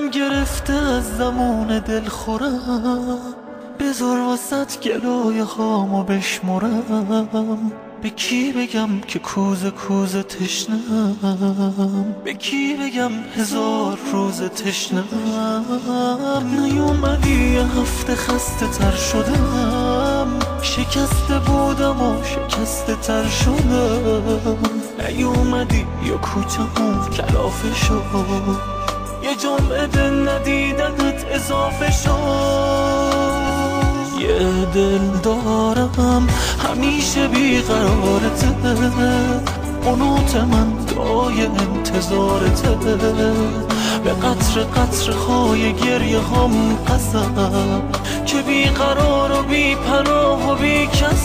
دلم گرفته از زمان دلخورم، بذار واسط گلای خامو بشمرم. به کی بگم که کوزه کوزه تشنم، به کی بگم هزار روز تشنم. نیومدی یه هفته خسته تر شدم، شکسته بودم و شکسته تر شدم. نیومدی یا کوچمون کلافه شد، یه جمعه به ندیدنت اضافه شد. یه دل دارم همیشه بیقرارته، قنوت من دعای انتظارته. به قطر قطر خای گریه هم قسم که بیقرار و بی پناه و بی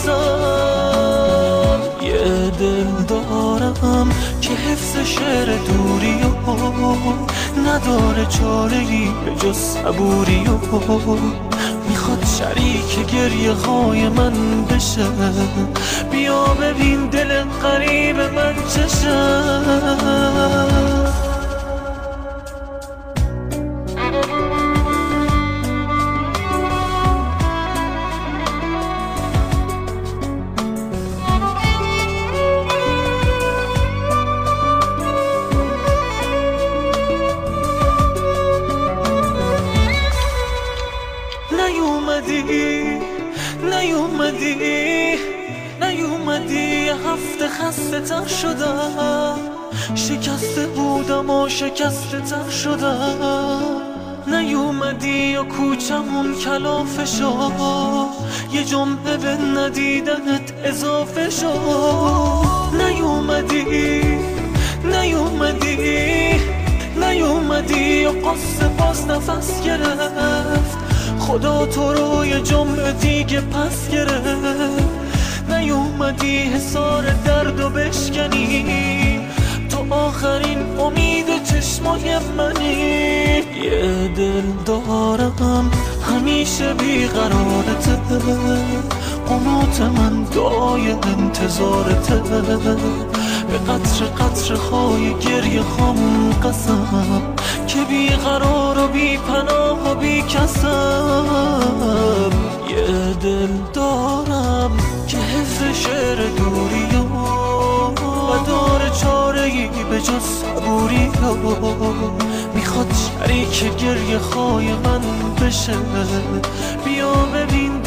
کسم. یه دل دارم که حفظ شعر دوری و نداره چاره‌ای به جز صبوری و میخواد شریک گریه های من بشه. بیا ببین دل غریب من چشه. نیومدی یه هفته خسته تر شدم، شکسته بودم و شکسته تر شدم. نیومدی یا کوچمون کلافه شد، یه جمعه به ندیدنت اضافه شد. نیومدی یا قصه باز نفس گرفت، خدا تو رو یه جمعه دیگه پس گرفت. نیومدی حصار درد و بشکنی، تو آخرین امید چشمای منی. یه دل دارم همیشه بیقرارته، قنوت من دعای انتظارته. به قطر قطر خای گریه خام قسم که بیقرار و بی پناه و بی کسم. یه دل دارم که حفظ شعر دوری و داره چاره‌ای به جز صبوری. میخواد شریک گریه خای من بشه. بیا ببین